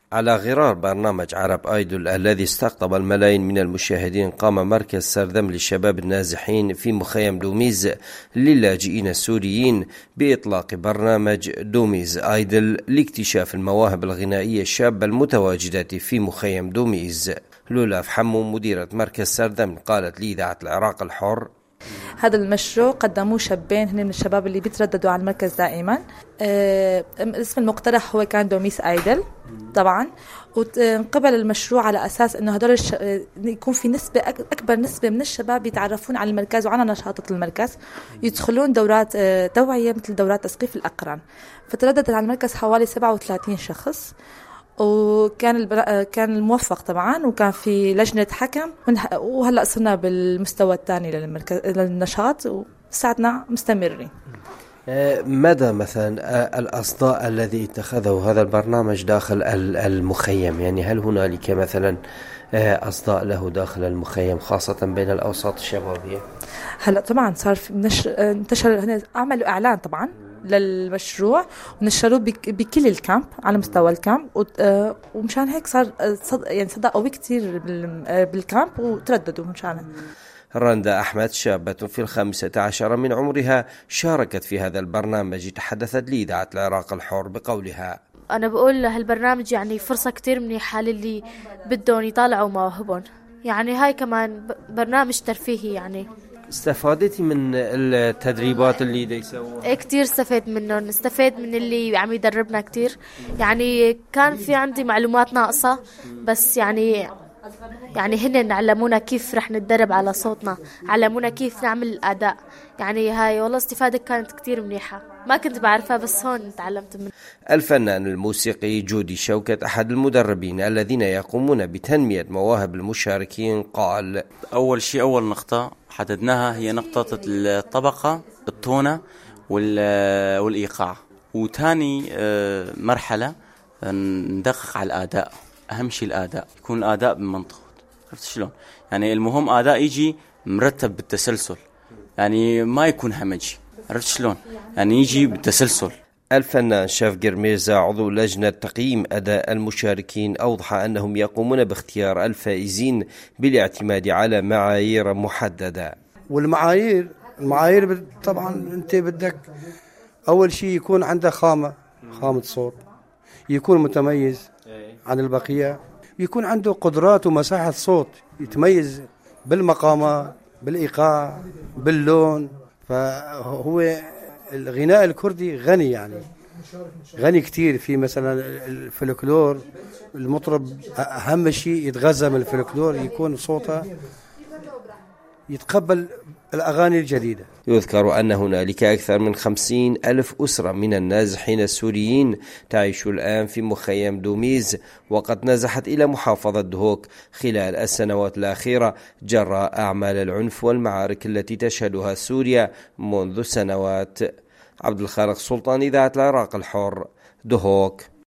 على غرار برنامج عرب آيدول الذي استقطب الملايين من المشاهدين، قام مركز سردم للشباب النازحين في مخيم دوميز للاجئين السوريين بإطلاق برنامج دوميز آيدل لاكتشاف المواهب الغنائية الشابة المتواجدة في مخيم دوميز. لولا فحمو مديرة مركز سردم قالت لإذاعة العراق الحر: هذا المشروع قدموه شابين هن من الشباب اللي بيترددوا على المركز دائما. اسم المقترح هو كان دوميس آيدل طبعا، وقبل المشروع على أساس أنه هدول يكون في نسبة أكبر نسبة من الشباب يتعرفون على المركز وعلى نشاطات المركز، يدخلون دورات توعية مثل دورات تثقيف الأقران. فترددت على المركز حوالي 37 شخص، وكان كان الموفق طبعا، وكان في لجنة حكم، وهلأ صرنا بالمستوى الثاني للنشاط وساعتنا مستمرين. ماذا مثلا الأصداء الذي اتخذه هذا البرنامج داخل المخيم؟ يعني هل هنالك مثلا أصداء له داخل المخيم خاصة بين الأوساط الشبابية؟ هلأ طبعا صار في انتشر، عملوا إعلان طبعا للمشروع ونشروه بكل الكامب على مستوى الكامب، ومشان هيك صار يعني صدى قوي كتير بالكامب وترددوا مشانه. رندا أحمد شابة في 15 من عمرها شاركت في هذا البرنامج، تحدثت لإذاعة العراق الحر بقولها: أنا بقول هالبرنامج يعني فرصة كتير منيحة للي بدهم يطالعوا مواهبهم، يعني هاي كمان برنامج ترفيهي. يعني استفادتي من التدريبات اللي دي يسووها؟ كتير استفاد منهم، استفاد من اللي عم يدربنا كتير. يعني كان في عندي معلومات ناقصة، بس يعني هن علمونا كيف رح نتدرب على صوتنا، علمونا كيف نعمل الأداء. يعني هاي والله استفادة كانت كتير منيحة، ما كنت بعرفها بس هون تعلمت منها. الفنان الموسيقي جودي شوكت أحد المدربين الذين يقومون بتنمية مواهب المشاركين قال: أول شيء، أول نقطة حددناها هي نقطة الطبقة، التونة والإيقاع. وثاني مرحلة ندقق على الأداء. أهم شيء الأداء، يكون الأداء بمنطقة. عرفت شلون؟ يعني المهم أداء يجي مرتب بالتسلسل، يعني ما يكون همجي. عرفت شلون؟ يعني يجي بالتسلسل. الفنان شافقر ميرزا عضو لجنة تقييم أداء المشاركين أوضح أنهم يقومون باختيار الفائزين بالاعتماد على معايير محددة. والمعايير طبعا أنت بدك أول شيء يكون عنده خامة صوت، يكون متميز عن البقية، يكون عنده قدرات ومساحة صوت، يتميز بالمقامات، بالإيقاع، باللون. فهو الغناء الكردي غني، يعني غني كتير. في مثلا الفلكلور، المطرب أهم شيء يتغذى من الفلكلور، يكون صوته يتقبل الأغاني الجديدة. يذكر أن هنالك أكثر من 50,000 أسرة من النازحين السوريين تعيش الآن في مخيم دوميز، وقد نزحت إلى محافظة دهوك خلال السنوات الأخيرة جراء أعمال العنف والمعارك التي تشهدها سوريا منذ سنوات. عبد الخالق سلطان، إذاعة العراق الحر، دهوك.